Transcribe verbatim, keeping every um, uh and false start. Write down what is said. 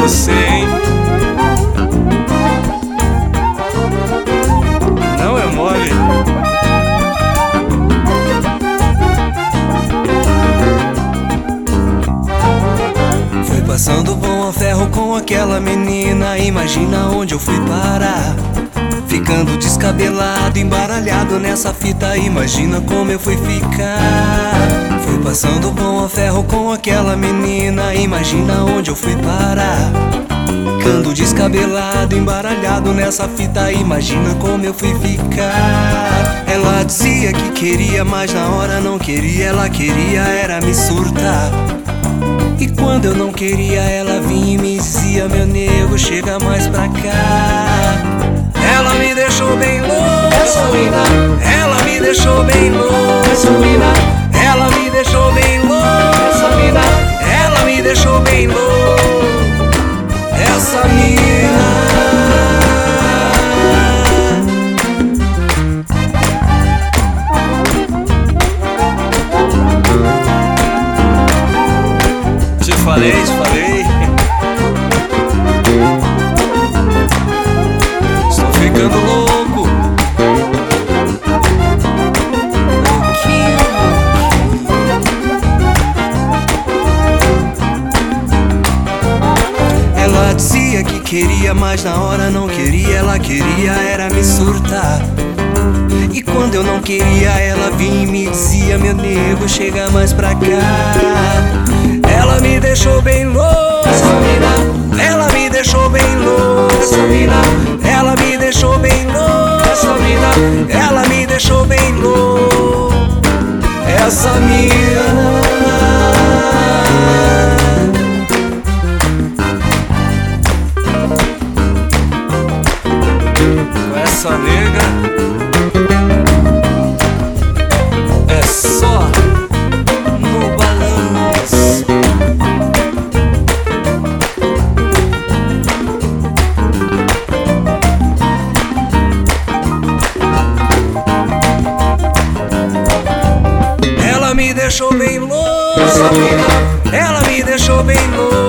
você, hein? Não é mole. Foi passando bom a ferro com aquela menina, imagina onde eu fui parar. Ficando descabelado, embaralhado nessa fita, imagina como eu fui ficar. Foi passando bom a ferro com aquela menina, imagina onde eu fui parar. Ficando descabelado, embaralhado nessa fita, imagina como eu fui ficar. Ela dizia que queria, mas na hora não queria. Ela queria era me surtar. E quando eu não queria, ela vinha e me dizia: meu nego, chega mais pra cá. Ela me deixou bem louco, essa mina. Ela me deixou bem louco, essa mina. Ela me deixou bem louco, essa mina. Ela me deixou bem louco, essa mina. Te falei, te falei. Estou ficando louco. Ela dizia que queria, mas na hora não queria. Ela queria era me surtar. E quando eu não queria, ela vinha e me dizia: meu nego, chega mais pra cá. Ela me deixou bem louco, essa mina. Ela me deixou bem louco, essa mina. Ela me deixou bem louco, essa mina. Ela me deixou bem louco, essa mina. Essa nega é só no balanço. Ela me deixou bem louco, essa mina. Ela me deixou bem louco,